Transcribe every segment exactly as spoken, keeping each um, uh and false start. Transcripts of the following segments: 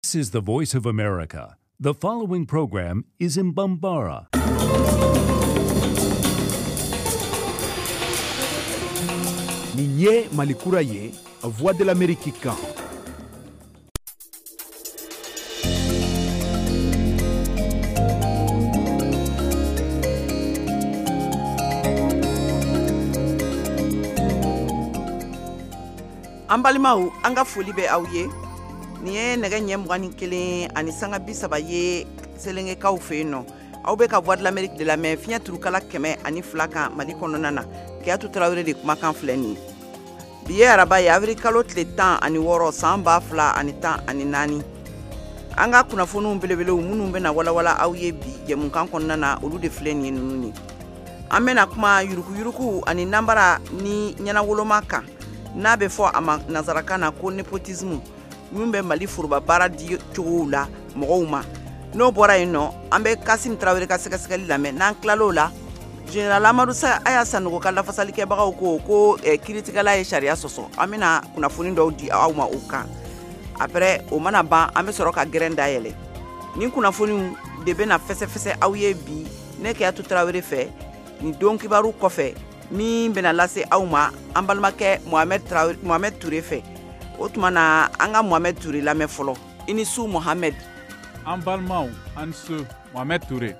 This is the Voice of America. The following program is in Bambara. Ninye Malikura ye, Voix de l'Amérique kan. An balimaw an ka foli bɛ aw ye ni ye nɛgɛ ɲɛ mugan ni kelen ani sanga bi saba ye selengekaw fɛ yen nɔ aw bɛ ka Voix de l'Amérique de lamɛn fiɲɛ turukala kɛmɛ ani fila kan Mali kɔnɔna na Keyatu Tarawele de kumakan filɛ nin ye bi ye araba ye awiri kalo tile tan ani wɔɔrɔ san ba fila ani tan ani naani an ka kunnafoniw belebelew minnu bɛna walawala aw ye bi jɛmukan kɔnɔna na olu de filɛ nin ye ninnu ye an bɛna kuma yurukuyuruku ani nanbara ni ɲɛnawoloma kan n'a bɛ fɔ a ma nazarakan na ko nepotisme min bɛ Mali foroba baara di cogow la mɔgɔw ma n'o bɔra yen nɔ an bɛ Kasim Tarawele ka sɛgɛsɛgɛli lamɛn n'an tilal'o la Général Amadou Aya Sanogo ka lafasalikɛbagaw ko ko eh, kiritigɛla ye sariya sɔsɔ an bɛna kunnafoni dɔw di aw ma o kan après o mana ban an bɛ sɔrɔ ka gɛrɛn dayɛlɛ nin kunnafoniw de bɛna fɛsɛfɛsɛ aw ye bi ne Keyatu Tarawele fɛ ni don kibaru kɔfɛ min bɛna lase aw ma an balimakɛ Mohamed Traoré Mohamed Touré fɛ o tuma na an ka Mohamed Touré lamɛn fɔlɔ i ni su Mohamed an balimaw an su Mohamed Touré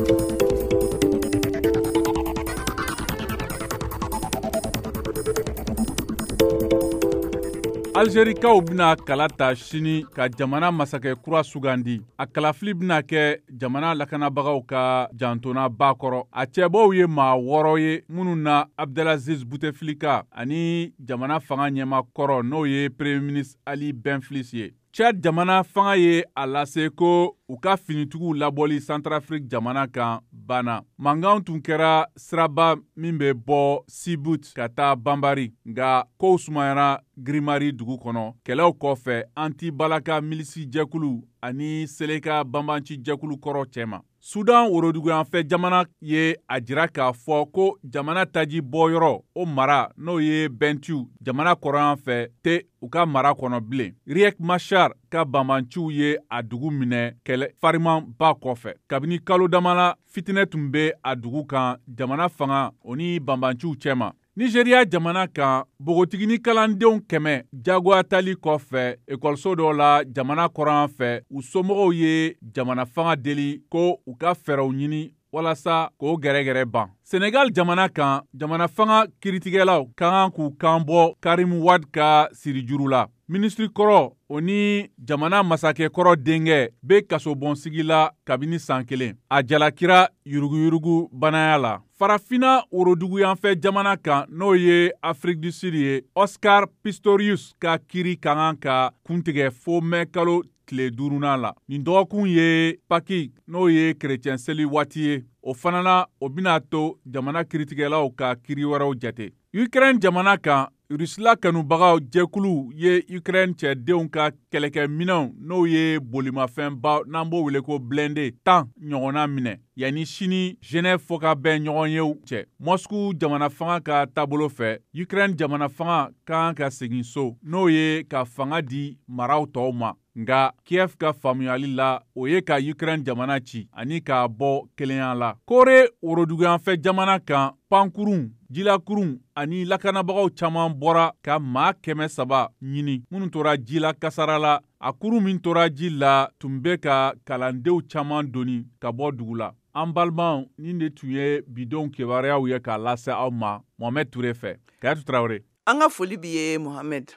Algérikaw bina kala ta sini ka jamana masakɛ kura sugandi a kalafili bina kɛ jamana lakanabagaw ka jantona bakɔrɔ a cɛbɔw ye maa wɔɔrɔ ye minnu na Abdelaziz Bouteflika ani jamana fanga ɲɛma kɔrɔ n'o ye Premier ministre Ali Benflis ye Tchad jamana fanga ye a lase ko u ka finitigiw labɔli Centrafrique jamana kan bana mankanw tun kɛra siraba min bɛ bɔ Sibut ka taa Banbari nka kow sumayara Grimari dugu kɔnɔ kɛlɛw kɔfɛ anti-balaka milisi jɛkulu ani Seleka banbanci jɛkulu kɔrɔ cɛma Sudan woroduguyanfɛ jamana ye a jira k'a fɔ ko jamana taji bɔyɔrɔ o mara n'o ye Bentiu jamana kɔrɔyan fɛ tɛ u ka mara kɔnɔ bilen Riek Machar ka banbanciw ye a dugu minɛ kɛlɛ fariman ba kɔfɛ kabini kalo damana fitinɛ tun bɛ a dugu kan jamana fanga o ni banbanciw cɛma Nigeria jamana kan bogotigini kalandenw kɛmɛ jagoyatali kɔfɛ ekɔliso dɔ la jamana kɔrɔyan fɛ u somɔgɔw ye jamana fanga deli ko u ka fɛɛrɛw ɲini walasa k'o gɛrɛgɛrɛ ban Senegal jamana kan jamana fanga kiritigɛlaw ka kan k'u kan bɔ Karim Wade ka sirijuru la ministri kɔrɔ o ni jamana masakɛ kɔrɔ denkɛ bɛ kasobɔnsigi la kabini san kelen a jalakira yuruguyurugu banaya la Farafina woroduguyanfɛ jamana kan n'o ye Afrique du Sud ye Oscar Pistorius ka kiri ka kan ka kuntigɛ fo mɛ kalo tile duurunan la nin dɔgɔkun ye Paki n'o ye kerecɛn seli waati ye o fana na o bɛna to jamana kiritigɛlaw ka kiri wɛrɛw jate Ukraine jamana kan Rusila kanubagaw jɛkulu ye Ukraine cɛdenw ka kɛlɛkɛminɛw n'o ye bolimafɛnba n'an b'o wele ko blindé tan ɲɔgɔnna minɛ yanni sini Genève fɔ ka bɛn ɲɔgɔn yew cɛ Moscou jamana fanga ka taabolo fɛ Ukraine jamana fanga kan ka segin so n'o ye ka fanga di maraw tɔw ma nga Kiev ka faamuyali la o ye ka Ukraine jamana ci ani k'a bɔ kelenya la Kore woroduguyanfɛ jamana kan pankurun jilakurun ani lakanabagaw caman bɔra ka maa kɛmɛ saba ɲini minnu tora ji la kasara la a kurun min tora ji la tun bɛ ka kalandenw caman doni ka bɔ dugu la an balimaw nin de tun ye bidon kibaruyaw ye k'a lase aw ma Mohamed Touré fɛ Keyatu Tarawele an ka foli b'i ye Mohamed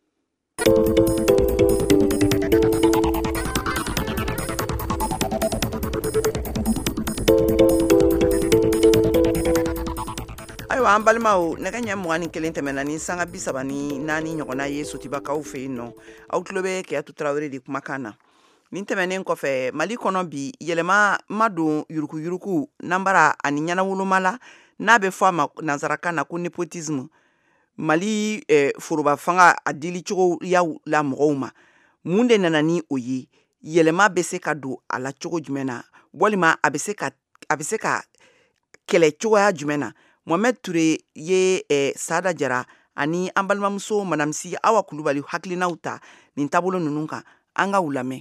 ayiwa an balimaw nɛgɛ ɲɛ mugan ni kelen tɛmɛna ni sanga bi saba ni naani ɲɔgɔnna ye sotibakaw fɛ yen nɔ aw tulo bɛ Keyatu Tarawele de kumakan na nin tɛmɛnen kɔfɛ Mali kɔnɔ bi yɛlɛma ma don yurukuyuruku nanbara ani ɲɛnawoloma la n'a bɛ fɔ a ma nazarakan na ko nepotisme Mali eh, foroba fanga a dili cogoyaw la mɔgɔw ma mun de nana ni o ye yɛlɛma bɛ se ka don a la cogo jumɛn na walima a bɛ se ka a bɛ se ka kɛlɛ cogoya jumɛn na Mohamed Touré ye eh, Sada Jara ani an balimamuso Madame Si Awa Kulubali hakilinaw ta nin taabolo ninnu kan an ka u lamɛn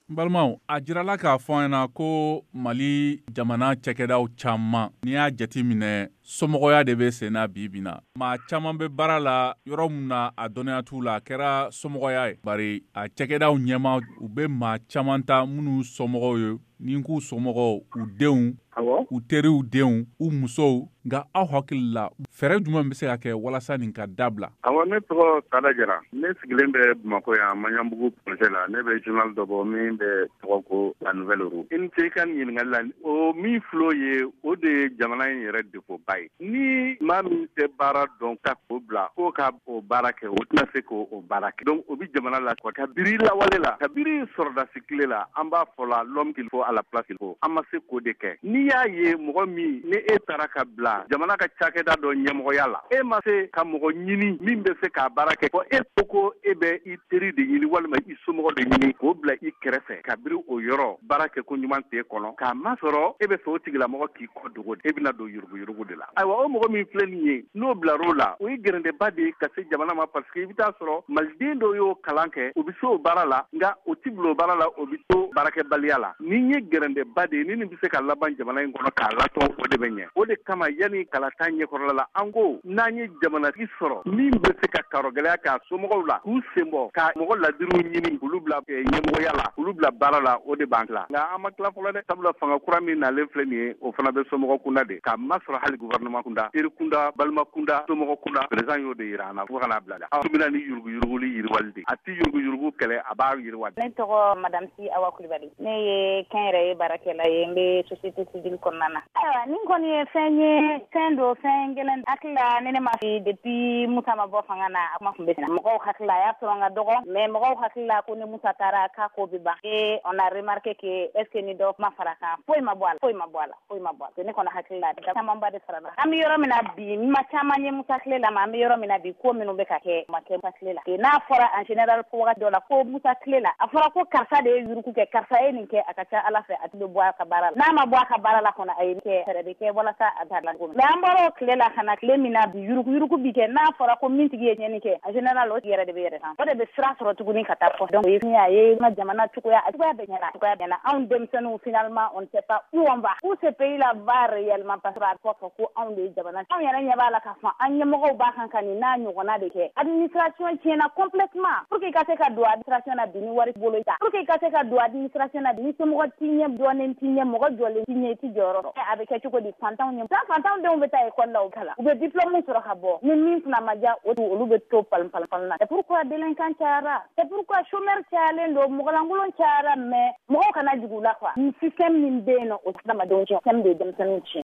balimaw a jirala k'a fɔ an na ko Mali jamana cɛkɛdaw caman n'i y'a jate minɛ somɔgɔya de bɛ sen na bi bi na maa caman bɛ baara la yɔrɔ min na a dɔnniya t'u la a kɛra somɔgɔya ye bari a cɛkɛdaw ɲɛma u bɛ maa caman ta minnu somɔgɔw ye ni k'u somɔgɔw u denw u teriw denw u musow nka aw hakili la fɛɛrɛ jumɛn bɛ se ka kɛ walasa nin ka dabila. Awɔ, ne tɔgɔ Sada Jara, ne sigilen bɛ Bamakɔ yan Maɲanbugu projet la, ne bɛ journal dɔ bɔ min bɛ tɔgɔ ko La Nouvelle Roue. I ni ce i ka ɲininkali la, o min filɛ ye o de ye jamana in yɛrɛ defoba ye. Ni maa min tɛ baara dɔn ka o bila ko ka o baara kɛ o tɛna se k'o baara kɛ. Donc o bɛ jamana la ka biri lawale la, ka biri sɔrɔdasi tile la, an b'a fɔ la l'homme qu'il faut à la place qu'il faut. An ma se k'o de kɛ. N'i y'a ye mɔgɔ min ni e taara ka bila jamana ka cakɛda dɔ ɲɛmɔgɔya la, e ma se ka mɔgɔ ɲini min bɛ se k'a baara kɛ. Fɔ e ko ko e bɛ i teri de ɲini walima i somɔgɔ de ɲini k'o bila i kɛrɛfɛ ka biri o yɔrɔ baara kɛ ko ɲuman t'e kɔnɔ k'a ma sɔrɔ e bɛ fɛ o tigilamɔgɔ k'i kɔ dogo e bɛna don yuruguyurugu de la. Ayiwa, o mɔgɔ min filɛ nin ye n'o bilar'o la o ye gɛrɛndɛba de ye ka se jamana ma parce que i bɛ taa sɔrɔ maliden dɔw y'o kalan kɛ o bɛ se o baara la nka o ti bila o baara la o bɛ to baarakɛbaliya la. Ni ye gɛrɛndɛba de ye ni nin bɛ se ka laban jamana in kɔnɔ k'a latɔn o de bɛ ɲɛ. O de kama yanni kalata ɲɛkɔrɔla la an ko n'an ye jamanatigi sɔrɔ min bɛ se ka karɔgɛlɛya k'a somɔgɔw la k'u sen bɔ ka mɔgɔ ladiriw ɲini k'olu bila ɲɛmɔgɔya la k'olu bila baara la o de b'an tila. Nka an ma tila fɔlɔ dɛ, sabula fanga kura min nalen filɛ nin ye o fana bɛ somɔgɔ kunda de k'a ma sɔrɔ hali gouvernement kunda, teri kunda, balima kunda, somɔgɔ kunda, président y'o de yira an na fo ka n'a bila dɛ. Aw bɛna ni yuruguyuruguli yiriwali de, a ti yuruguyurugu kɛlɛ a b'a yiriwa. Ne tɔgɔ Madame Si Awa Kulibali, ne ye kɛnyɛrɛye baarakɛla ye, n bɛ société civile kɔnɔna na. Ayiwa, nin kɔni ye fɛn ye fɛn do fɛn gɛlɛn hakili la ne ne ma fi depuis Musa ma bɔ fanga na a kuma tun bɛ sen na mɔgɔw hakili la a y'a sɔrɔ n ka dɔgɔ mais mɔgɔw hakili la ko ni Musa taara k'a ko bɛ ban et on a remarqué que est ce que ni dɔ kuma fara kan foyi ma bɔ a la foyi ma bɔ a la foyi ma bɔ a la ne kɔni hakili la camanba de fara la an bɛ yɔrɔ min na bi ma caman ye Musa tile la ma an bɛ yɔrɔ min na bi ko minnu bɛ ka kɛ ma kɛ Musa tile la n'a fɔra en général ko wagati dɔ la ko Musa tile la a fɔra ko karisa de ye yuruku kɛ karisa ye nin kɛ a ka ca Ala fɛ a tɛ bɔ a ka baara la n'a ma bɔ a ka baara la kɔnɔ a ye kɛ fɛɛrɛ de kɛ walasa a ta la mais an bɔra o tile la ka na tile min na bi yuruku yuruku bi kɛ n'a fɔra ko min tigi ye tiɲɛni kɛ en général o tigi yɛrɛ de bɛ yɛrɛ kan o de bɛ sira sɔrɔ tuguni ka taa fɔ donc o ye fɛn ye a ye n ka jamana cogoya a cogoya bɛ ɲɛna cogoya bɛ ɲɛna anw denmisɛnninw finalement on ne sait pas où on va où ce pays là va réellement parce que a fɔ ko anw de ye jamana anw yɛrɛ ɲɛ b'a la k'a fɔ an ɲɛmɔgɔw b'a kan ka nin n'a ɲɔgɔnna de kɛ administration tiɲɛna complètement pour que i ka se ka don administration na bi ni wari bolo ta pour que i ka se ka don administration na bi ni somɔgɔ t'i ɲɛ dɔɔnin t'i ɲɛ mɔgɔ jɔlen t'i ɲɛ i t'i jɔyɔrɔ a bɛ kɛ cogo di fantanw ɲɛ san fantanw denw bɛ taa école la u kala u bɛ diplôme sɔrɔ ka bɔ ni min fana ma diya o olu bɛ to palon palon na c'est pourquoi délinquant cayara c'est pourquoi chômeur cayalen don mɔgɔlankolon cayara mais mɔgɔw kana jigin u la quoi ni système min bɛ yen nɔ o adamadenw tiɲɛ système de ye denmisɛnninw tiɲɛ.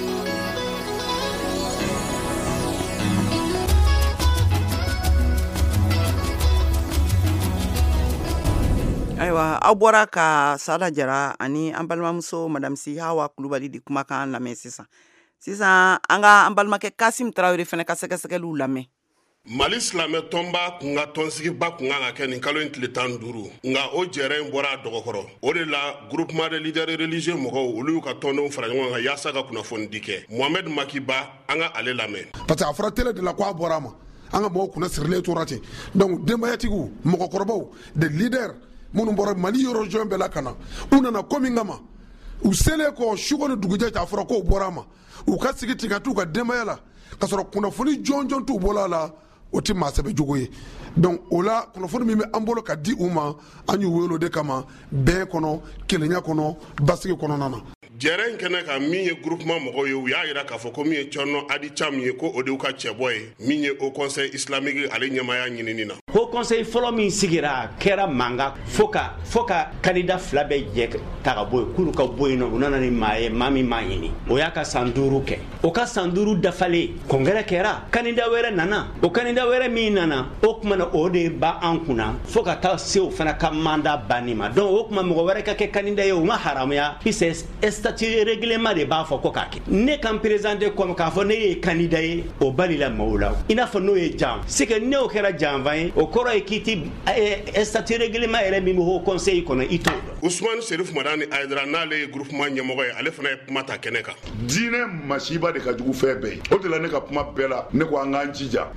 Ayiwa aw bɔra ka Sada Jara ani an balimamuso Madame Si Hawa Kulubali di kumakan lamɛn sisan sisan an ka an balimakɛ Kasim Tarawele fɛnɛ ka sɛgɛsɛgɛliw lamɛn. Mali silamɛ tɔnba kun ka tɔnsigiba kun kan ka kɛ nin kalo in tile tan duuru nka o jɛrɛ in bɔra a dɔgɔkɔrɔ o de la groupement de leaders religieux mɔgɔw olu y'u ka tɔndenw fara ɲɔgɔn kan yaasa ka kunnafoni di kɛ Mohamed Makiba an ka ale lamɛn. parce que a fɔra télé de la ko a bɔra a ma an ka mɔgɔw kunna sirilen tora ten donc denbayatigiw mɔgɔkɔrɔbaw de leaders minnu bɔra Mali yɔrɔ jɔn bɛɛ la ka na u nana ko min kama u selen kɔ suko ni dugujɛ cɛ a fɔra k'o bɔra a ma u ka sigi ten ka t'u ka denbaya la ka sɔrɔ kunnafoni jɔn jɔn t'u bɔra a la o ti maa sɛbɛ jogo ye donc o la kunnafoni min bɛ an bolo ka di u ma an y'u wele o de kama bɛn kɔnɔ kelenya kɔnɔ basigi kɔnɔna na. jɛrɛ in kɛnɛ kan min ye groupement mɔgɔw ye u y'a yira k'a fɔ ko min ye Cɔnɔ Adi Cam ye ko o de y'u ka cɛbɔ ye min ye Haut Conseil islamique ale ɲɛmaya ɲinini na. Haut Conseil fɔlɔ min sigira kɛra mankan fo ka fo ka candidat fila bɛɛ jɛ ta ka bɔ yen k'olu ka bɔ yen nɔ u nana ni maa ye maa min m'a ɲini o y'a ka san duuru kɛ o ka san duuru dafalen kɔnkɛrɛ kɛra candidat wɛrɛ nana o candidat wɛrɛ min nana o tuma na o de ba an kunna fo ka taa se o fana ka mandat banni ma donc o tuma mɔgɔ wɛrɛ ka kɛ candidat ye o ma haramuya puisque statut règlement de b'a fɔ ko k'a kɛ ne kan présenté comme k'a fɔ ne ye candidat ye o balila maaw la i n'a fɔ n'o ye jan c'est que n'o kɛra janfan ye o kɔrɔ ye k'i ti statut règlement yɛrɛ min bɛ Haut Conseil kɔnɔ i t'o dɔn. Ousmane Serif Madani Aïdara n'ale ye groupement ɲɛmɔgɔ ye ale fana ye kuma ta kɛnɛ kan. diinɛ masiba de ka jugu fɛn bɛɛ ye o de la ne ka kuma bɛɛ la ne ko an k'an jija diinɛ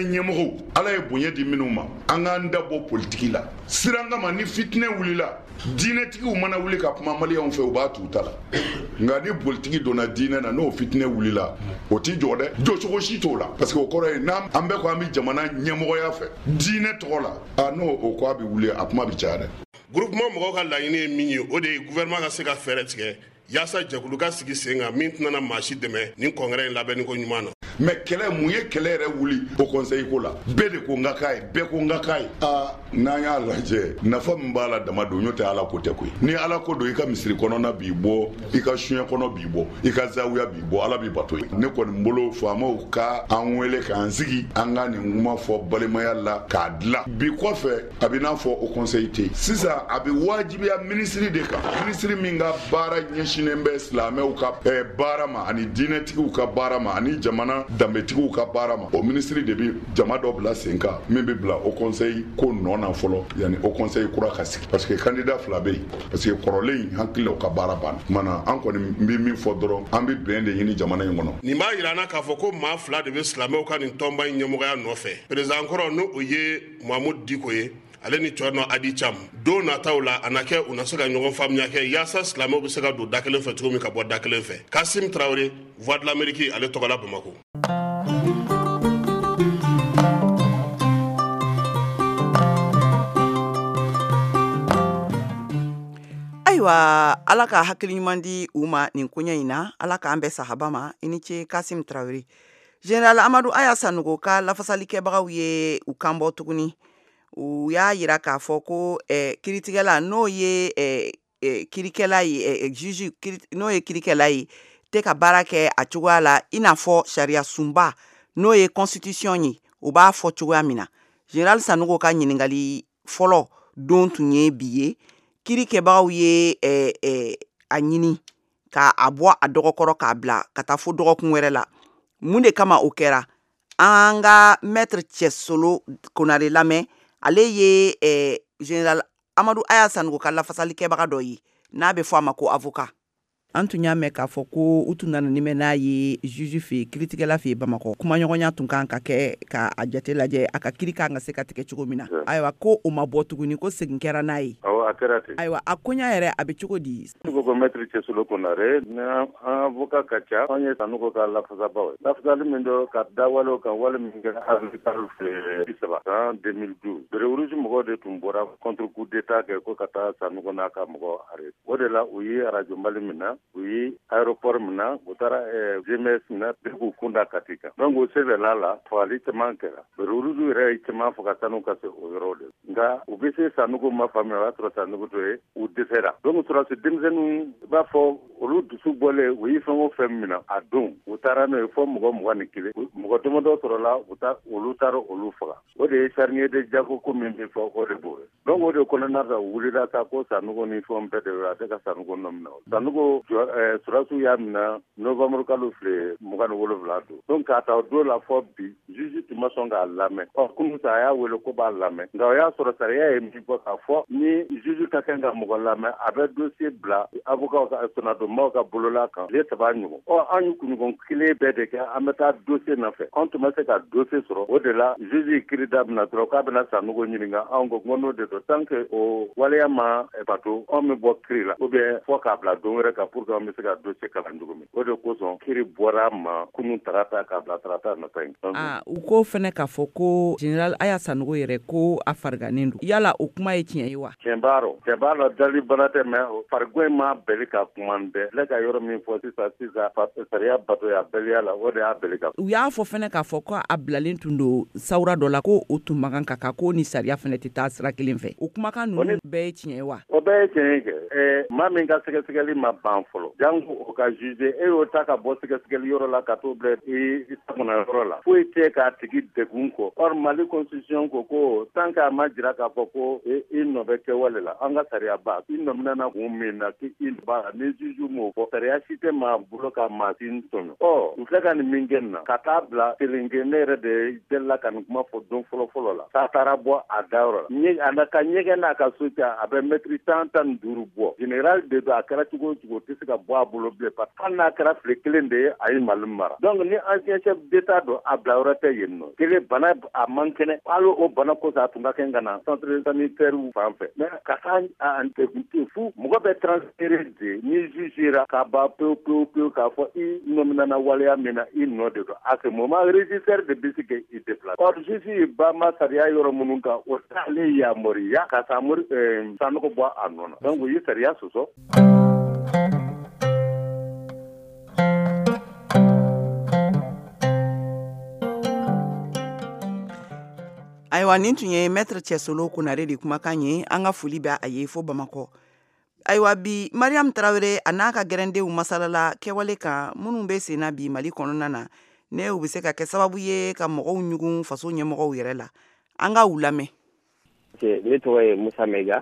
ɲɛmɔgɔw ala ye bonya di minnu ma an k'an da bɔ politiki la siran kama ni fitinɛ wulila diinɛtigiw mana wuli ka kuma maliyɛnw fɛ u b'a t'u ta la nka ni politiki donna diinɛ na n'o fitinɛ wulila o t'i jɔ dɛ jɔcogo si t'o la parce que o kɔrɔ ye n'an an bɛɛ ko an bɛ jamana ɲɛmɔgɔya fɛ diinɛ tɔgɔ la a n'o o ko a bɛ wuli a kuma bɛ caya dɛ. groupement mɔgɔw ka laɲini ye min ye o de ye gouvernement ka se ka fɛɛrɛ tigɛ yaasa jɛkulu ka sigi sen kan min tɛna maa si dɛmɛ nin kɔngɛrɛ in labɛnni ko ɲuman na. mais kɛlɛ mun ye kɛlɛ yɛrɛ wuli o conseil ko la bɛɛ de ko n ka k'a ye bɛɛ ko n ka k'a ye aa n'an y'a lajɛ nafa min b'a la dama don n'o tɛ ala ko tɛ koyi ni ala ko don i ka misiri kɔnɔna b'i bɔ i ka suɲɛ kɔnɔ b'i bɔ i ka zawiya b'i bɔ ala b'i bato ye ne kɔni bolo faamaw ka an wele k'an sigi an ka nin kuma fɔ balimaya la k'a dilan bi kɔfɛ a bɛ n'a fɔ o conseil tɛ yen sisan a bɛ wajibiya minisiri de kan minisiri min ka baara ɲɛsinnen bɛ silamɛw ka baara ma ani diinɛtigiw ka baara ma ani jamana danbetigiw ka baara ma o minisiri de bi jama dɔ bila sen kan min bɛ bila o conseil ko nɔ na fɔlɔ yani o conseil kura ka sigi parce que candidat fila bɛ yen parce que kɔrɔlen in hakili o ka baara banna mana an kɔni bɛ min fɔ dɔrɔn an bɛ bɛn de ɲini jamana in kɔnɔ. nin b'a yira an na k'a fɔ ko maa fila de bɛ silamɛw ka nin tɔnba in ɲɛmɔgɔya nɔfɛ président kɔrɔ n'o o ye mahamudu diko ye ale ni cɔnɔ adi cam don nataw la a na kɛ u na se ka ɲɔgɔn faamuya kɛ yaasa silamɛw bɛ se ka don da kelen fɛ cogo min ka bɔ da kelen fɛ. Kasim Traoré, Voix de l'Amérique, ale tɔgɔla Bamako. ayiwa ala ka hakili ɲuman di u ma nin koɲɛ in na ala k'an bɛ sahaba ma i ni ce Kasim Traoré. General Amadu Aya Sanogo ka lafasalikɛbagaw ye u kan bɔ tuguni u y'a yira k'a fɔ ko eh, kiritigɛla n'o ye eh, eh, kirikɛla ye eh, juge kiri, n'o ye kirikɛla ye tɛ ka baara kɛ a cogoya la i n'a fɔ sariya sunba n'o ye constitution ye u b'a fɔ cogoya min na. General Sanogo ka ɲiningali fɔlɔ don tun ye bi ye kirikɛbagaw ye eh, eh, a ɲini ka a bɔ a dɔgɔkɔrɔ k'a bila ka taa fo dɔgɔkun wɛrɛ la mun de kama o kɛra an ka maître Cɛsolo Konare lamɛn ale ye eh, General Amadu Aya Sanogo ka lafasalikɛbaga dɔ ye n'a bɛ fɔ a ma ko avocat. An tun y'a mɛn k'a fɔ ko u tun nana ni mɛn n'a ye juge fɛ kiritigɛla fɛ Bamakɔ kumaɲɔgɔnya tun kan ka kɛ ka a jate lajɛ a ka kiri kan ka se ka tigɛ cogo min na ayiwa ko o ma bɔ tuguni ko segin kɛra n'a ye. Awɔ a kɛra ten. Ayiwa a koɲa yɛrɛ a bɛ cogo di. Sanogo ko maître Cɛsolo Konare ni an avocat ka ca an ye Sanogo ka lafasabaw ye lafasali min dɔ ka dawale kan wale min kɛra avril fɛ bi saba en deux mille douze Berewurusi mɔgɔw de tun bɔra contre coup d'état kɛ ko ka taa Sanogo n'a ka mɔgɔ arrêté o de la u ye radio Mali min na u ye aéroport min na u taara G M S min na bɛɛ k'u kunda kati kan donc o sɛbɛnla la fagali caman kɛra Berewurusi yɛrɛ ye caman fɔ ka Sanogo ka se o yɔrɔ de nka u bɛ se Sanogo ma faamuya o y'a sɔrɔ Sanogo to ye u dɛsɛra donc sɔrɔsi denmisɛnninw b'a fɔ olu dusu bɔlen u ye fɛn o fɛn min na a don u taara n'o ye fɔ mɔgɔ mugan ni kelen mɔgɔ damadɔ sɔrɔla u ta olu taara olu faga o de ye Charnier de Jago ko min bɛ fɔ o de b'o ye donc o de kɔnɔna la u wulila sa ko Sanogo ni fɛnw bɛɛ de bɛ a tɛ ka Sanogo nɔ minɛ Sanogo surasiw y'a minɛ novembre kalo tile mugan ni wolonwula don donc k'a ta o don la fɔ bi juge tun ma sɔn k'a lamɛn ɔ kunun sa a y'a wele ko b'a lamɛn nka o y'a sɔrɔ sariya ye min fɔ k'a fɔ ni juge ka kan ka mɔgɔ lamɛn a bɛ dossier bila avocat ka sonadomaw ka bolola kan tile saba ɲɔgɔn ɔ an ye kunɲɔgɔn kelen bɛɛ de kɛ an bɛ taa dossier nɔfɛ an tun ma se ka dossier sɔrɔ o de la juge ye kiiri da minɛ dɔrɔn k'a bɛna Sanogo ɲininka anw ko n'o de don tant que o waleya ma bato anw bɛ bɔ kiiri la ou bien fɔ k'a bila don wɛrɛ kan pour que an bɛ se ka dossier kalan cogo min o de kosɔn kiiri bɔra ma kunun tarata k'a bila tarata nɔfɛ in. Ah, u ko fɛnɛ k'a fɔ ko General Aya Sanogo yɛrɛ ko a fariganen don yala o kuma ye tiɲɛ ye wa. Tiɲɛ b'a rɔ tiɲɛ b'a rɔ dali bana tɛ mɛ farigan in ma bɛli ka kuma bɛɛ ne ka yɔrɔ min fɔ sisan sisan sariya bato y'a bɛliya la o de y'a bɛli ka. U y'a fɔ fɛnɛ k'a fɔ ko a bilalen tun don sawura dɔ la ko o tun man kan ka ko ni sariya fɛnɛ tɛ taa sira kelen fɛ o kumakan ninnu bɛɛ ye tiɲɛ ye wa. O bɛɛ ye tiɲɛ ye kɛ ɛɛ maa min ka sɛgɛsɛgɛli ma ban fɔlɔ jango o ka juge e y'o ta ka bɔ sɛgɛsɛgɛli yɔrɔ la ka t'o bila i sagona yɔrɔ la foyi tɛ k'a tigi degun kɔ or Mali constitution ko ko tant que a ma jira k'a fɔ ko i nɔ bɛ kɛwale la an ka sariya ba i nɔ minɛna kun min na k'i b'a la ni juge juge m'o fɔ sariya si tɛ maa bolo ka maasin tɔnɔ ɔ n filɛ ka nin min kɛ nin na ka taa bila kelen kɛ ne yɛrɛ de delila ka nin kuma fɔ don fɔlɔ fɔlɔ la k'a taara bɔ a dayɔrɔ la a ka ɲɛgɛn n'a ka so cɛ a bɛ mɛtiri tan tan ni duuru bɔ general de don a kɛra cogo o cogo o tɛ se ka bɔ a bolo bilen parce que hali n'a kɛra file kelen de ye a ye mali mara donc ni ancien chef d'état don a bila yɔrɔ tɛ yen nɔ kelen bana a man kɛnɛ hali o bana kosɔn a tun ka kɛ ka na centre sanitaire fan fɛ mais ka taa a antekulte fu mɔgɔ bɛ transféré de ni jugera k'a ban pewu pewu pewu k'a fɔ i nominana waleya min na i nɔ de don à ce moment régisseur de bɛ se ka i déplacer or juge ye bama sariya yɔrɔ minnu kan o t'ale yamariya ka samori sanɔgɔ bɔ a nɔ na donc o ye sariya sɔsɔ. Ayiwa nin tun ye maître Cɛsolo Konare de kumakan ye an ka foli bɛ a ye fo Bamakɔ. Ayiwa bi Mariam Tarawele a n'a ka gɛrɛndenw masalala kɛwale kan minnu bɛ senna bi Mali kɔnɔna na ne u bɛ se ka kɛ sababu ye ka mɔgɔw ɲugun faso ɲɛmɔgɔw yɛrɛ la an ka u lamɛn. Ne tɔgɔ ye Musa Mega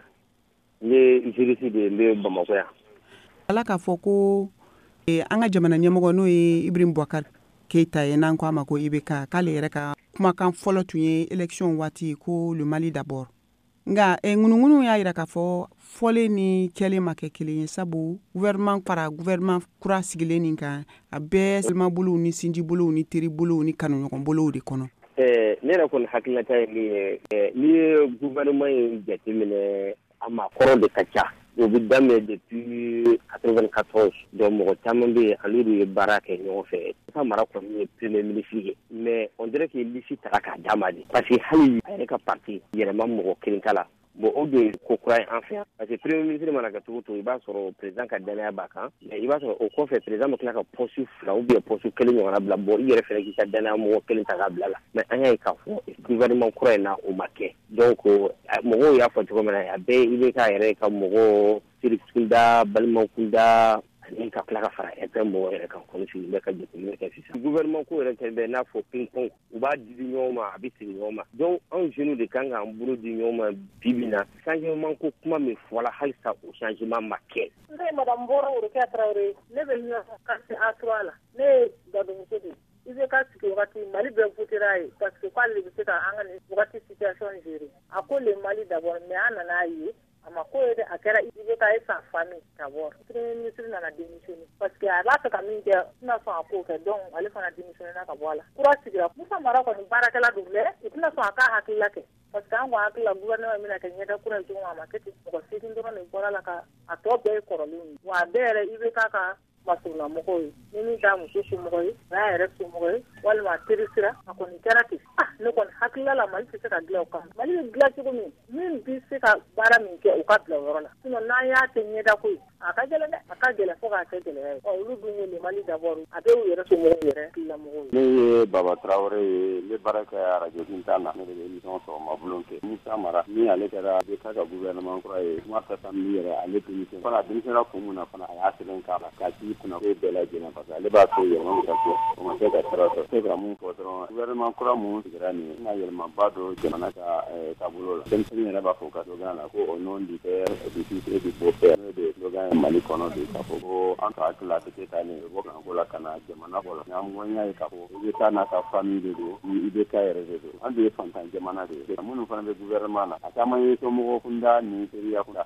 n ye juriste de ye n bɛ Bamakɔ yan. Ala k'a fɔ ko an ka jamana ɲɛmɔgɔ n'o ye Ibrahim Boubacar Keita ye n'an ko a ma ko I B K k'ale yɛrɛ ka kumakan fɔlɔ tun ye élection waati ko le Mali d'abord nka ŋunuŋunu y'a jira k'a fɔ fɔlen ni kɛlen ma kɛ kelen ye sabu gouvernement fara gouvernement kura sigilen nin kan a bɛɛ silimabolow ni sinjibolow ni teribolow ni kanuɲɔgɔnbolow de kɔnɔ. Ne yɛrɛ kɔni hakilinata ye min ye n'i ye gouvernement in jateminɛ a maakɔrɔ de ka ca o bɛ daminɛ depuis quatre-vingt-quatorze donc mɔgɔ caman bɛ yen ale de ye baara kɛ ɲɔgɔn fɛ ka mara kɔni ye premier ministre ye mais on dirait que liste taga k'a d'a ma de parce que hali a yɛrɛ ka parti yɛlɛma mɔgɔ kelen ta la bon o de ye ko kura ye an fɛ yan parce que premier ministre mana kɛ cogo o cogo i b'a sɔrɔ président ka danaya b'a kan mais i b'a sɔrɔ o kɔfɛ président bɛ tila ka poste fila ou bien poste kelen ɲɔgɔnna bila bon i yɛrɛ fɛnɛ k'i ka danaya mɔgɔ kelen ta k'a bila la mais an y'a ye k'a fɔ gouvernement kura in na o ma kɛ donc mɔgɔw y'a fɔ cogo min na a bɛɛ I B K yɛrɛ ka mɔgɔ siri kunda balima kunda ani ka tila ka fara F M mɔgɔ yɛrɛ kan kɔni sigi bɛ ka jateminɛ kɛ sisan gouvernement ko yɛrɛ tɛ bɛn n'a fɔ ping pong u b'a di di ɲɔgɔn ma a bɛ sigi ɲɔgɔn ma donc anw jeunes de kan k'an bolo di ɲɔgɔn ma bi bi na changement ko kuma min fɔla halisa o changement ma kɛ. n ye madame Boro Orokia Traoré ne bɛ ɲɔgɔn kasi A trois la ne ye dadonmuso de I B K sigi wagati Mali bɛɛ votera ye parce que k'ale de bɛ se ka an ka nin wagati situation gérer a ko le Mali d'abord mais an nan'a ye a ma ko ye a kɛra I B K ye sans famille d'abord premier ministre nana démissionner parce que a b'a fɛ ka min kɛ tɛna sɔn a k'o kɛ donc ale fana démissionner na ka bɔ a la kura sigira Musa Mara kɔni baarakɛla don mais u tɛna sɔn a k'a hakilila kɛ parce que an ko hakili la gouvernement bɛna kɛ ɲɛda kura ye cogo min a ma kɛ ten mɔgɔ seegin dɔrɔn de bɔra la ka a tɔ bɛɛ ye kɔrɔlenw ye wa a bɛɛ yɛrɛ I B K ka masurunamɔgɔw ye ni min t'a muso somɔgɔ ye o y'a yɛrɛ somɔgɔ ye walima a teri sira a kɔni kɛra ten ah ne kɔni hakilila la Mali tɛ se ka dilan o kan Mali bɛ dilan cogo min min bɛ se ka baara min kɛ o ka bila o yɔrɔ la sinon n'an y'a kɛ ɲɛda ko ye a ka gɛlɛn dɛ a ka gɛlɛn fo k'a kɛ gɛlɛya ye ɔ olu dun ye le Mali d'abord a bɛ u yɛrɛ somɔgɔw yɛrɛ hakilimamɔgɔw ye. Ne ye Baba Traoré ye ne baara kɛ radio Kintan na ne de bɛ émission sɔgɔma bulon kɛ Musa Mara min ale kɛra I B K ka gouvernement kura ye kuma tɛ san min yɛrɛ ale démission fana denmisɛnninya kun mun na fana a y'a sɛbɛn k'a la k'a ci kunna ko bɛɛ lajɛlen parce que ale b'a to yɛlɛma min ka kɛ o ma se ka sira sɔrɔ se ka mun fɔ dɔrɔn gouvernement kura mun sigira nin ye n'a yɛlɛmaba don jamana ka taabolo la denmisɛnnin yɛrɛ b'a fɔ ka slogan la ko au nom du père du fils et du beau-père ne de slogan ye Mali kɔnɔ de k'a fɔ ko an ka hakili la a tɛ se taa nin bɔ kan ko la ka na jamana kɔ la n'an ko n y'a ye k'a fɔ I B K n'a ka famille de don ni I B K yɛrɛ de don an de ye fantan jamana de ye minnu fana bɛ gouvernement na a caman ye somɔgɔ kunda ni teriya kunda.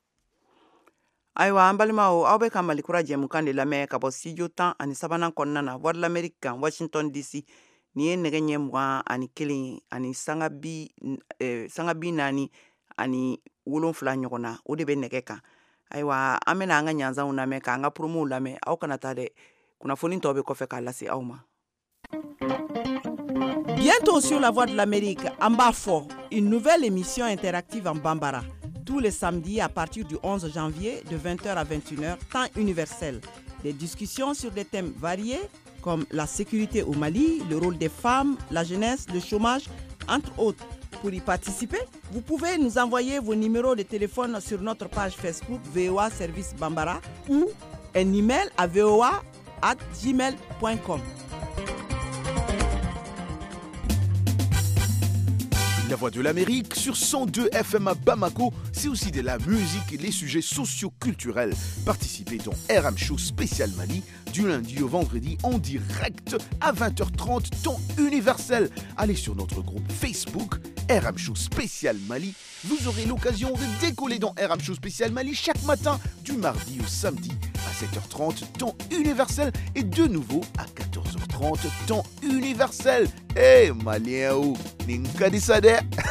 Ayiwa an balimaw aw bɛ ka Malikura jɛmukan de lamɛn ka bɔ studio tan ani sabanan kɔnɔna na Voix de l'Amérique kan Washington D C nin ye nɛgɛ ɲɛ mugan ani kelen ani sanga bi sanga bi naani ani wolonfila ɲɔgɔn na o de bɛ nɛgɛ kan ayiwa an bɛna an ka ɲanzanw lamɛn k'an ka promow lamɛn aw kana taa dɛ kunnafoni tɔw bɛ kɔfɛ k'a lase aw ma. Bientôt sur la Voix de l'Amérique, en bas fort, une nouvelle émission interactive en Bambara. Tous les samedis à partir du onze janvier de vingt heures à vingt et une heures, temps universel. Des discussions sur des thèmes variés comme la sécurité au Mali, le rôle des femmes, la jeunesse, le chômage, entre autres. Pour y participer, vous pouvez nous envoyer vos numéros de téléphone sur notre page Facebook V O A Service Bambara ou un email à v o a arobase gmail point com. Le La Voix de l'Amérique sur cent deux F M à Bamako, c'est aussi de la musique et les sujets socio-culturels. Participez dans R M Show spécial Mali du lundi au vendredi en direct à vingt heures trente temps universel. Allez sur notre groupe Facebook R M Show spécial Mali. Vous aurez l'occasion de décoller dans R M Show spécial Mali chaque matin du mardi au samedi à sept heures trente temps universel et de nouveau à quatorze heures trente temps universel. Eh hey, Malien ou Ninkadisade.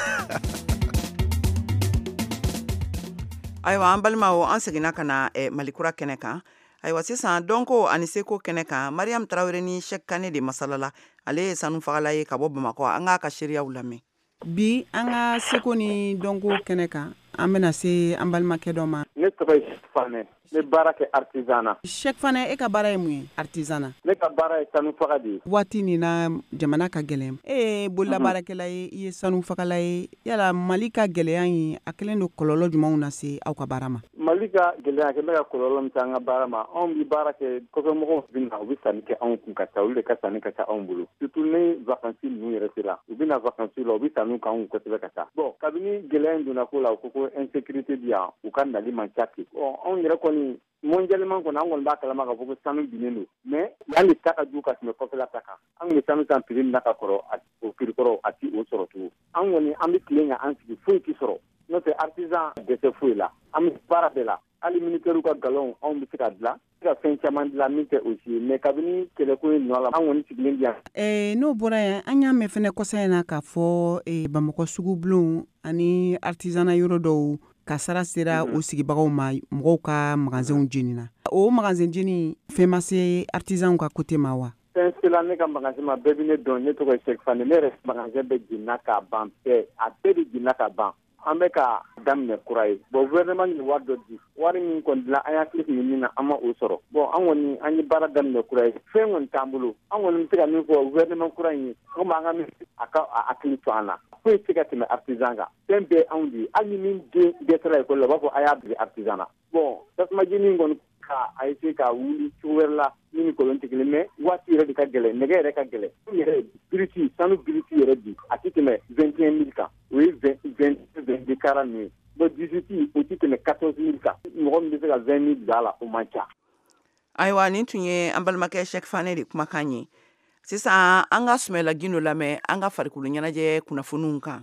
Aywa an balimaw an seginna ka na eh, malikura kɛnɛ kan ayiwa sisan dɔnko ani seko kɛnɛ kan Mariam Traoré ni Cheikh Kane de masalala ale ye sanu fagala ye ka bɔ Bamako an k'a ka seriyaw lamɛn bi an ka seko ni dɔnko kɛnɛ kan an bɛna se an balimakɛ dɔ ma ne tɔgɔ ye Fane ne baara kɛ artisanat Cheikh Fane e ka baara ye mun ye artisanat ne ka baara ye sanu faga de ye waati nin na jamana ka gɛlɛn e ye bolola baarakɛla ye i ye sanu fagala ye yala Mali ka gɛlɛya in a kɛlen don kɔlɔlɔ jumɛnw na se aw ka baara ma Mali ka gɛlɛya kɛ ne ka kɔlɔlɔ min an ka baara ma anw bi baara kɛ kɔfɛmɔgɔw bi na u bi sanni kɛ anw kun ka taa olu de ka sanni ka taa anw bolo surtout ni vacances ninnu yɛrɛ sera u bɛna vacances la u bi sanni k'anw kosɛbɛ ka taa bon kabini gɛlɛya in donna ko la u ko ko insécurité bi yan u ka nali man ca ten anw yɛrɛ kɔni mondialement kɔni an kɔni b'a kalama ka fɔ ko sanu binnen don mais yan de ta ka jugu ka tɛmɛ kɔfɛla ta kan an kɔni sanu tan prix min na ka kɔrɔ o prix kɔrɔ a ti o sɔrɔ tugun an kɔni an bɛ tilen ka an sigi foyi ti sɔrɔ n'o tɛ artisan dɛsɛ foyi la an bɛ baara bɛɛ la hali militaire ka galon anw bɛ se ka dilan se ka fɛn caman dilan min tɛ o si ye mais kabini kɛlɛko in nɔ la an kɔni sigilen bi yan. ɛɛ n'o bɔra yan an y'a mɛn fɛnɛ kɔsa in na k'a fɔ Bamakɔ sugubulon ani artisanat yɔrɔ dɔw kasara sera o sigibagaw ma mɔgɔw ka magasinw jenina o magasin jeni fɛn ma se artisanw ka côté ma wa fɛn sela ne ka magasin ma bɛɛ bi ne dɔn ne tɔgɔ ye Cheikh Fane ne yɛrɛ magasin bɛɛ jenina k'a ban bɛɛ a bɛɛ de jenina k'a ban an bɛ ka daminɛ kura ye bon gouvernement ni wari dɔ di wari min kɔni dilan an hakili tun bɛ min na an ma o sɔrɔ bon an kɔni an ye baara daminɛ kura ye fɛn kɔni t'an bolo an kɔni bɛ se ka min fɔ gouvernement kura in ye komi an ka min a ka a hakili to an na foyi tɛ se ka tɛmɛ artisan kan fɛn bɛɛ anw de ye hali ni min den dɛsɛra ekɔli la u b'a fɔ a y'a biri artisan na bon tasuma jeni kɔni ka a essayer ka wuli cogo wɛrɛ la min ni kolon tɛ kelen mais waati yɛrɛ de ka gɛlɛn nɛgɛ yɛrɛ ka gɛlɛn n yɛrɛ biriti sanu biriti yɛrɛ bi a tɛ tɛmɛ vingt et un mille kan o ye vingt vingt deux carats ninnu ye bon dix-huit o tɛ tɛmɛ quatorze mille kan mɔgɔ min bɛ se ka vingt mille bila a la o man ca. ayiwa nin tun ye an balimakɛ Cheikh Fane de kumakan ye sisan an ka Sumɛla Gindo lamɛn an ka farikolo ɲɛnajɛ kunnafoniw kan.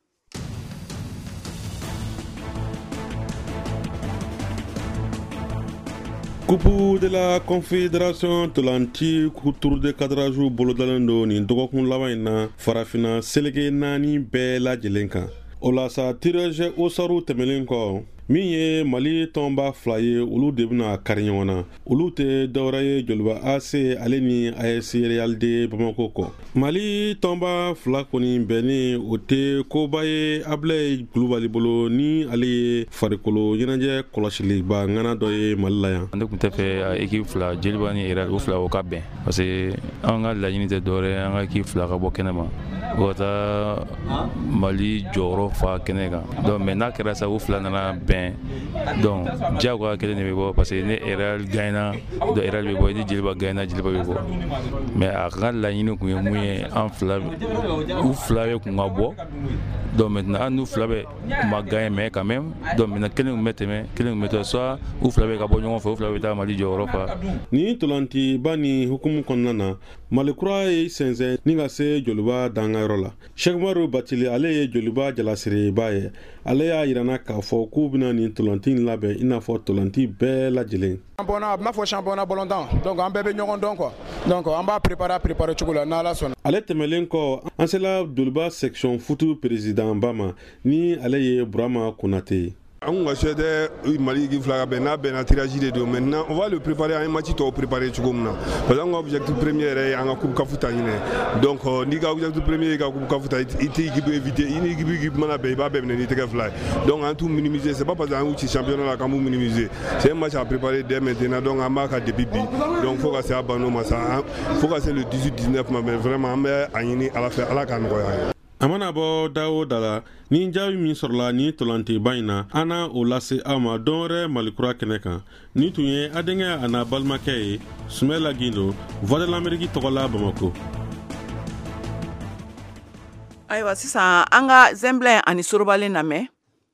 Coupe de la Confédération Atlantique Tour de cadrage bolodalen do ni dɔgɔkun laban in na farafina selege naani bɛɛ lajɛlen kan o la sa tirage au sort tɛmɛlen kɔ min ye Mali tɔnba fila ye olu de bɛna kari ɲɔgɔn na olu tɛ dɔwɛrɛ ye joliba A C ale ni A S Real de Bamako kɔ Mali tɔnba fila kɔni bɛnnen o tɛ koba ye Ablaye Kulubali bolo ni ale ye farikolo ɲɛnajɛ kɔlɔsiliba ŋana dɔ ye Mali la yan. Ne tun tɛ fɛ équipe fila jeliba ni Real o fila o ka bɛn parce que an ka laɲini tɛ dɔwɛrɛ an ka équipe fila ka bɔ kɛnɛ ma o ka taa Mali jɔyɔrɔ fa kɛnɛ kan donc mais n'a kɛra sa o fila nana bɛn donc diyagoya kelen de bɛ bɔ parce que ne Real gagnera donc Real bɛ bɔ ni jeliba gagnera jeliba bɛ bɔ mais a ka laɲini kun ye mun ye an fila u fila bɛ kun ka bɔ donc maintenant an n'u fila bɛ ma gagner mais quand même donc maintenant kelen kun bɛ tɛmɛ kelen kun bɛ to soit u fila bɛ ka bɔ ɲɔgɔn fɛ u fila bɛ taa Mali jɔyɔrɔ fa. ni tolantiba ni hukumu kɔnɔna na Mali kura ye sɛnsɛn ni ka se joliba dangayɔrɔ la Cheikh Umaru Batili ale ye joliba jalasiriba ye ale y'a yirana k'a fɔ k'u bɛna nin tolanti in labɛn i n'a fɔ tolanti bɛɛ lajɛlen. championnat a bɛ n'a fɔ championnat ballontan donc an bɛɛ bɛ ɲɔgɔn dɔn quoi donc an b'a préparer préparer cogo la n'Ala sɔnna. ale tɛmɛlen kɔ an sela joliba section futu président ba ma ni ale ye Burama Konate ye. On va chercher Mali qui flaga ben ben tirage de maintenant on va le préparer à un match to préparer tout comme parce que objectif premier est en coupe kafuta donc ni ga objectif premier ga coupe kafuta ite équipe éviter une équipe qui mana be ba be ni te fly donc en tout minimiser c'est pas parce que un championnat là quand vous minimiser c'est un match à préparer dès maintenant donc en marque de bibi donc faut que c'est abandon ça faut que c'est le dix-huit dix-neuf mais vraiment mais à la fin à la kan a mana bɔ da o da la ni jaabi min sɔrɔla ni tolanteba in na an na o lase aw ma dɔn wɛrɛ malikura kɛnɛ kan ni tun ye a denkɛ a n'a balimakɛ ye Sumɛla Gindo Voix de l'Amérique tɔgɔla Bamako. Ayiwa sisan an ka Zemblen ani Sorobalen lamɛn.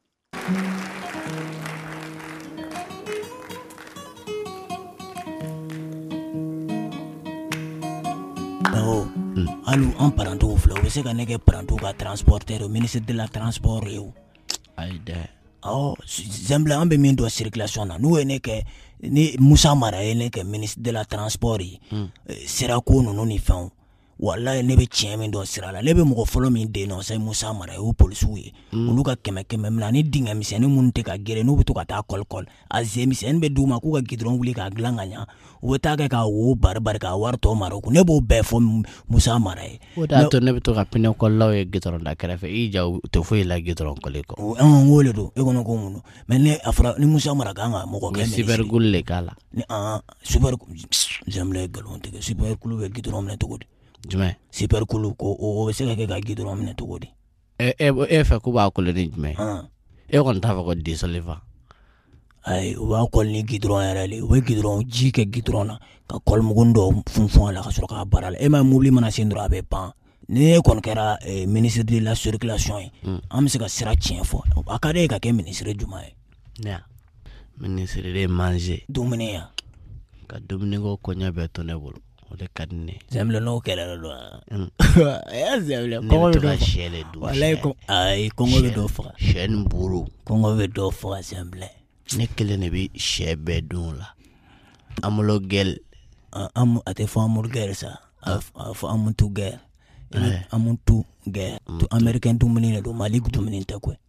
Oh, alu an paranto fila o se ka ne kɛ paranto ka transporteur au ministre de la transport ye o. Ayi dɛ. Oh, Zemblen an bɛ min dɔn circulation na n'o ye ne kɛ ni Musa Mara ye ne kɛ ministre de la transport ye. Sira ko ninnu ni fɛnw. Wallahi ne bɛ tiɲɛ min dɔn sira la ne bɛ mɔgɔ fɔlɔ min dénoncer Musa Mara ye o policiw ye. Olu ka kɛmɛ kɛmɛ mina ni dingɛ misɛnnin minnu tɛ ka geren n'u bɛ to ka taa kɔli kɔli a ze misɛnnin bɛ d'u ma k'u ka goudron wuli k'a dilan ka ɲɛ u bɛ taa kɛ k'a wo bari bari k'a wari tɔ mara u kun ne b'o bɛɛ fɔ Musa Mara ye. O de y'a to ne bɛ to ka pinɛ kɔlilaw ye goudron da kɛrɛfɛ i ja u tɛ foyi la goudron kɔli kɔ. An ko le don e kɔnɔ ko mun don mais ne a fɔra ni Musa Mara kan ka mɔgɔ kɛ ministre super gulu le k'a la. Ni an super Zemblen galon tigɛ super gulu bɛ goudron minɛ cogo di. Jumɛn super kulu ko o bɛ se ka kɛ ka goudron minɛ cogo di. E e e fɛ k'u b'a kɔli ni jumɛn e kɔni t'a fɛ ko diesel fa. Ayi u b'a kɔli ni goudron yɛrɛ le u bɛ goudron ji kɛ goudron na ka kɔlimugu dɔ funfun a la ka sɔrɔ k'a baara la e ma mobili mana sen dɔrɔn a bɛ pan ni e kɔni kɛra ministre de la circulation ye an bɛ se ka sira tiɲɛ fɔ a ka di e ka kɛ ministre jumɛn ye. Ministre de manger dumuni ya ka dumuni ko koɲɛ bɛɛ to ne bolo. O de ka di ne. Zemblen n'o kɛlɛ don. Ɛ Zemblen kɔngɔ bɛ dɔ faga. Walayi ko ayi kɔngɔ bɛ dɔ faga. Sɛ ni buru. Kɔngɔ bɛ dɔ faga Zemblen. Ne kelen de bɛ sɛ bɛɛ dun la. Hamburger. Am a tɛ fɔ hamburger sa. A fɔ hamburger. Hamburger. Américain dumuni de don Mali dumuni tɛ koyi.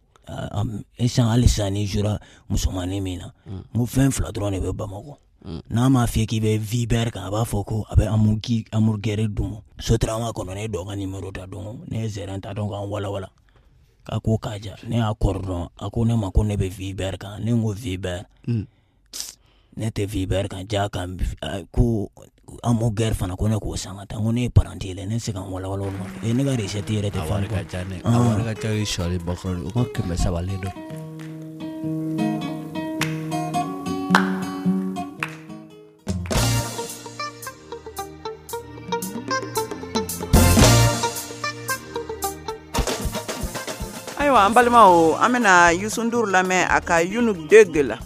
Esan hali sisan ni jura musomanin min na. N ko fɛn fila dɔrɔn de bɛ Bamakɔ. N'a m'a f'i k'i bɛ Viber kan a b'a fɔ ko a bɛ hamburger dun Sotrama kɔnɔ ne dɔgɔ numéro ta dɔn ne ye zɛrɛn ta dɔn k'an walawala k'a ko k'a ja ne y'a kɔrɔ dɔn a ko ne ma ko ne bɛ Viber kan ne ko Viber ne tɛ Viber kan ja kan ko hamburger fana ko ne k'o san ka taa ko ne ye paranti ye ne se ka walawala o ma e ne ka recette yɛrɛ tɛ fan ka ca ne a wari ka ca i sɔri bakɔrɔ o ka kɛmɛ saba le don. Ayiwa an balimaw an bɛna Youssou Ndour lamɛn a ka Yunu Dege la.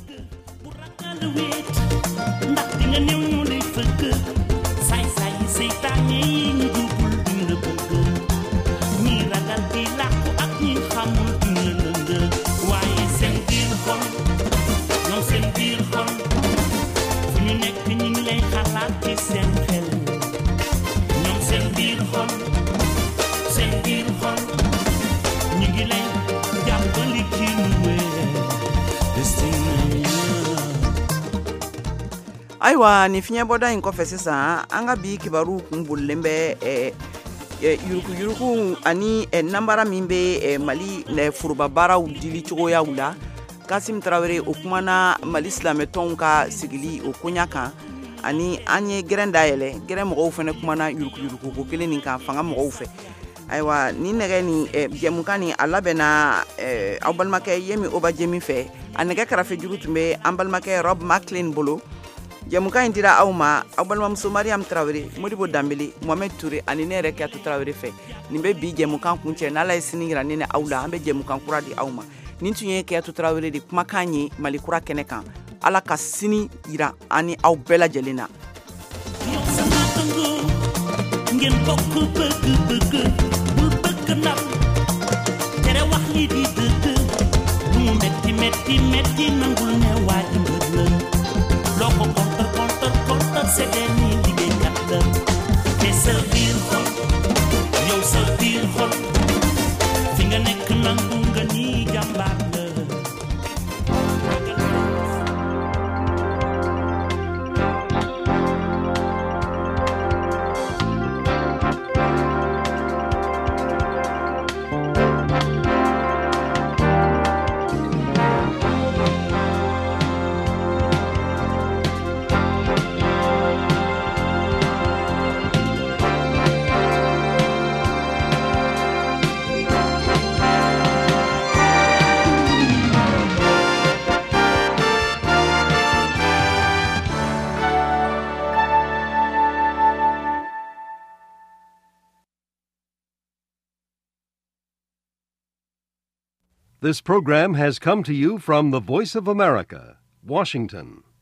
Ayiwa ni fiɲɛbɔda in kɔfɛ sisan an ka bi kibaru kun bolilen bɛ yuruku yuruku ani nambara min bɛ Mali foroba baaraw dili cogoyaw la Kasim Tarawele o kumana Mali silamɛtɔnw ka sigili o koɲa kan ani an ye gɛrɛn dayɛlɛ gɛrɛn mɔgɔw fana kumana yuruku yuruku ko kelen nin kan fanga mɔgɔw fɛ. Ayiwa ni nɛgɛ ni jɛmukan ni a labɛnna aw balimakɛ Yemi Oba Jemi fɛ a nɛgɛ kɛrɛfɛ juru tun bɛ an balimakɛ Rob Maclean bolo. Jɛmukan in dira aw ma aw balimamuso Mariam Tarawele Modibo Dambele Mohamed Touré ani ne yɛrɛ Kiyatu Tarawele fɛ nin bɛ bi jɛmukan kun cɛ n'Ala ye sini yira ne ni aw la an bɛ jɛmukan kura di aw ma nin tun ye Kiyatu Tarawele de kumakan ye Mali kura kɛnɛ kan Ala ka sini yira ani aw bɛɛ lajɛlen na. Loco contra contra contra se deni liggéeykat la te sa biir xol yow sa biir xol fi nga nekk nangu nga ni jàmbaar la. This program has come to you from the Voice of America, Washington.